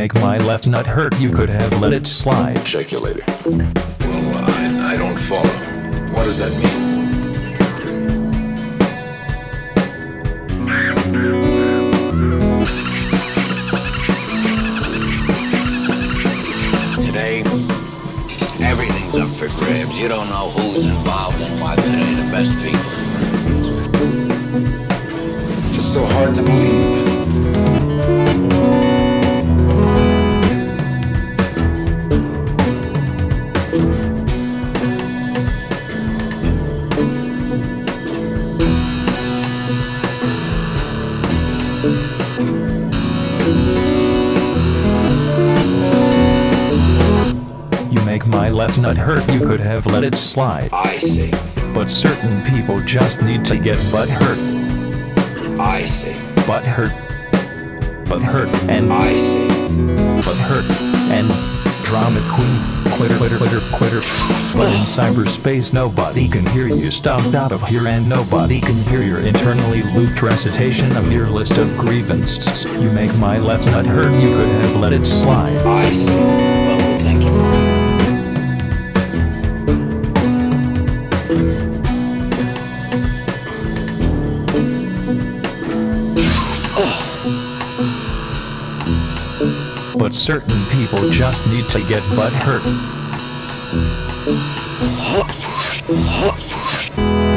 make my left nut hurt, you could have let it slide. Shake your lady. Well, I don't follow. What does that mean? Today, everything's up for grabs. You don't know who's involved and what today. The best people. Just so hard to believe. You make my left nut hurt, you could have let it slide. I see. But certain people just need to get butt hurt. I see. Butt hurt. Butt hurt and I see. butt hurt and drama queen. Quitter, quitter, quitter, quitter. But in cyberspace nobody can hear you stomped out of here, and nobody can hear your internally looped recitation of your list of grievances. You make my left nut hurt, you could have let it slide. I see. Well, thank you. But certain people just need to get butt hurt.